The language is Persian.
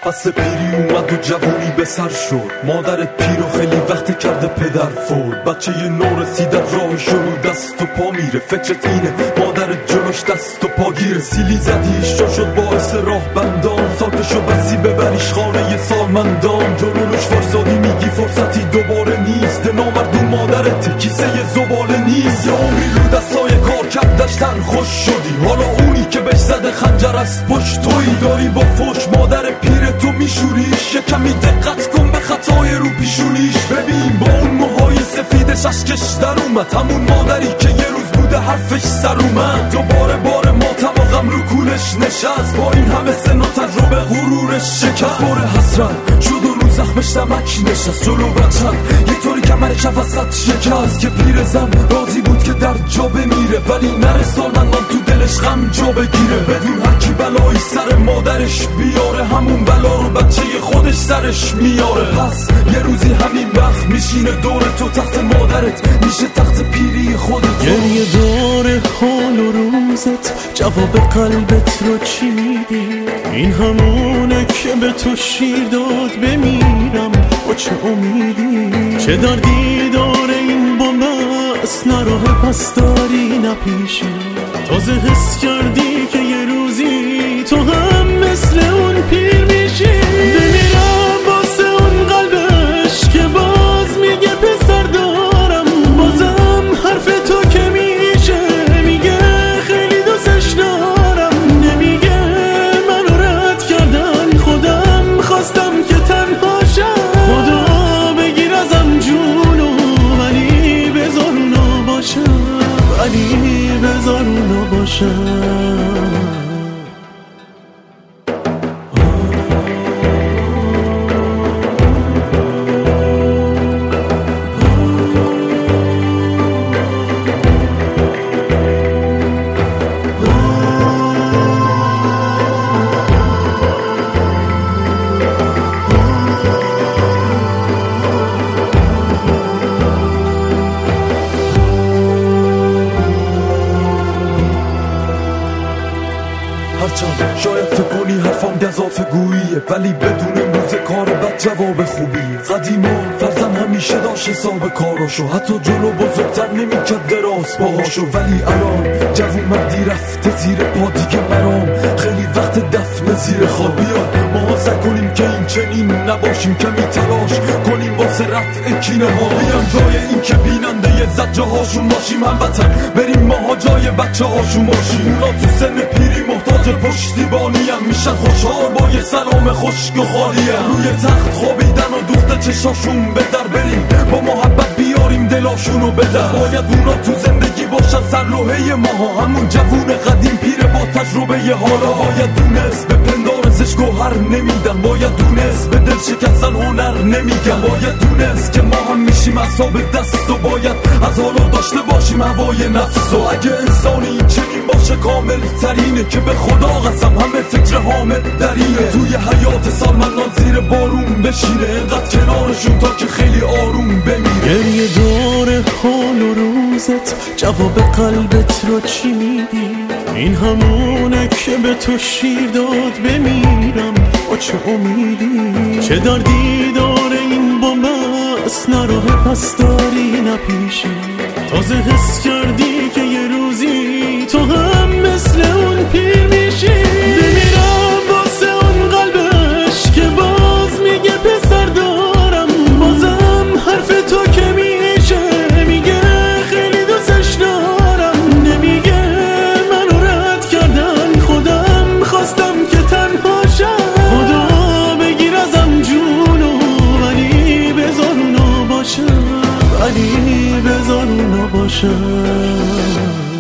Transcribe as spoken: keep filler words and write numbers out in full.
فصل پیری اومد و جوونی به سر شد. مادرت پیر و خیلی وقت کرده پدر فول. بچه یه نورسیدت راهشو رو دست و پا میره. فکرت اینه مادرت جلوش دست و پا گیره. سیلی زدیش جا شد باعث راه بندان. ساکشو بسی ببریش خانه سالمندان. جلوش فرسادی میگی فرصتی دوباره نیست. نامردون مادرت کیسه یه زباله نیست. یا عمری رو دستای کار کردش تن خوش شدی. حالا اونی که بهش زده خنجر از پشت تویی. داری با فوش مادر پیر تو میشوریش. یه کمی دقت کن به خطای رو پیشونیش. ببین با اون موهای سفیدش اشکش در اومد. همون مادری که یه روز بوده حرفش سر اومد. دوباره بار ماتم و غم رو کولش نشست. با این همه سن و تجربه غرورش شکست. باره حسرت شد و رو زخمش نمک نشست. جلو بچت یه طوری کمرش وسط شکست. که پیر زن راضی بود که در جا بمیره. ولی نرساندن تو دلش غم جا بگیره. بدون هر کی بلایی سر مادرش بیاره. همون بلا رو بچه خودش سرش میاره. پس یه روزی همین وقت میشینه دور تو تخت مادرت. میشه تخت پیری خودت. گریه دور حال و روزت. جواب قلبت رو چی میدی؟ این همونه که به تو شیر داد بمیرم با چه امیدی؟ چه دردی داره این با مست نراه پس داری نپیشی. تازه حس کردی که یه روزی تو هم مثل اون پیر میشی. بمیرم واسه اون قلبش که باز میگه پسر دارم. بازم حرف تو که میشه میگه خیلی دوستش دارم. نمیگه منو رد کردن خودم خواستم که تنها شم. خدا بگیر ازم جونو ولی بذار اونو باشم. ولی بذار اونو باشم. هرچند شاید فکر کنی حرفم گزافه گوییه. ولی بدون امروز کار بد جواب خوبی. قدیما فرزن همیشه داشت حساب کاراشو. حتی جلو بزرگتر نمیکرد دراز باهاشو. ولی الان جوون مردی رفته زیر پا دیگه مرام. خیلی وقت دفن زیر خواب. بیا ما سعی کنیم که این چنین نباشیم. کمی تلاش کنیم واسه رفع کینه ها. بیان جای این که بیننده ی زجه هاشون باشیم. هموطن بریم ماها جای بچه هاشون باشیم. اونا تو سن پیری محتاج پشتیبانیم. میشن خوشحال با یه سلام خشک و خالیم. روی تخت خوابیدن و دوخته چشاشون به در. بریم با محبت بیاریم دلاشونو به در. باید اونا تو زندگی باشن سرلوحه ماها. همون جوون قدیم پیر با تجربه ی حالا. باید دونست به پندارزش گوهر نمیدن. باید دونست به دل شکستن هنر نمیگن. باید دونست که ما هم میشیم اصحاب دست. و باید از حالا داشته باشیم هوای نفس. و اگه انسانی چنین باشه کامل ترینه. که به خدا قسم همه فکر حامد درینه. توی حیات سالمندان زیر بارون بشینه. اینقدر کنارشون تا که خیلی آروم بمیره. گریه دور حال و روزت. جواب قلبت رو چی میدی؟ این همونه که به تو شیر داد بمیرم با چه امیدی؟ چه دردی داره این با مست نراه پس داری نپیشی. تازه حس کردی که یه روزی تو هم مثل اون پیر میشی. بمیرم واسه اون قلبش که باز میگه پسر دارم. بازم حرف تو که میشه میگه خیلی دوستش دارم. نمیگه منو رد کردن خودم خواستم که تنها شم. خدا بگیر ازم جونو ولی بذار اونو باشم. ولی بذار اونو باشم.